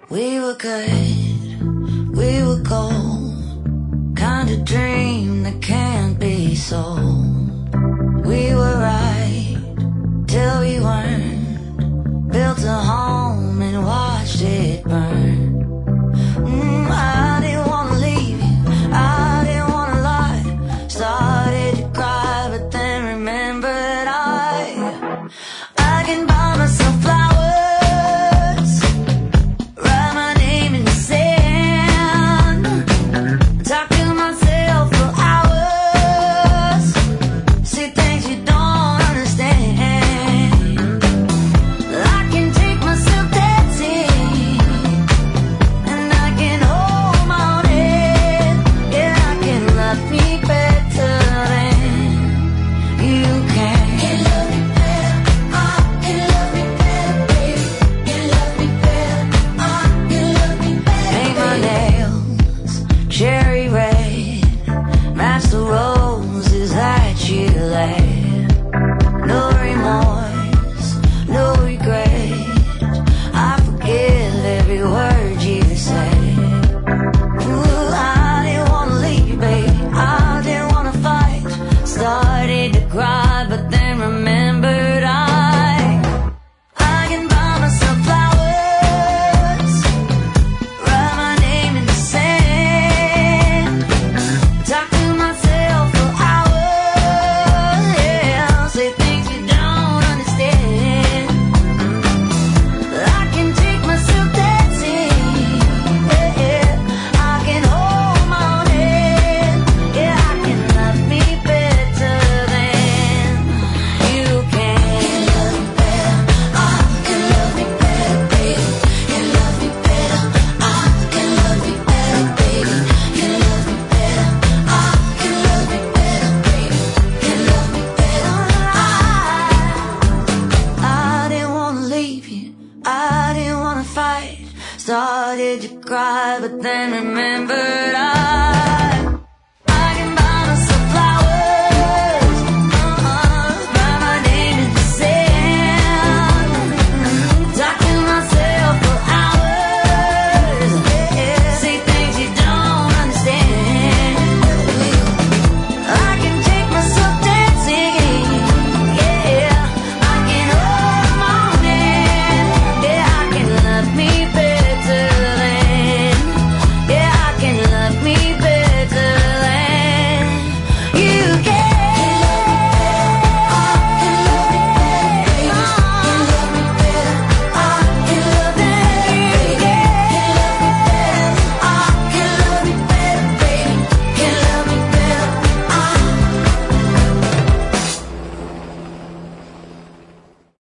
We were good, we were gold, kind of dream that can't be sold. We were right till we weren't, built a home and watched it burn. I didn't wanna leave you, I didn't wanna lie. Started to cry but then remembered I can buy myself flowers, write my name in the sand, talk to myself for hours, say things you don't understand. I can take myself dancing, and I can hold my own head. Yeah, I can love me better than you can. Can love me better, I can love me better, baby. Can love me better, I can love me better. Paint my nails cherry red, match the roses that you laid. No remorse, no regret, I forgive every word you said. Ooh, I didn't wanna leave, baby, I didn't wanna fight. Started to cry but then remembered I can buy myself flowers, write my name in the sand, talk to myself for hours, yeah, say things you don't understand. I can take myself dancing, yeah, I can hold my own head, yeah, I can love me better than you can. Can love me better, I can love me better, baby. Can love me better, I can love me better, baby. Can love me better, I can love me better, baby. Can love me better, I didn't wanna leave you, I didn't wanna fight. Started to cry but then remembered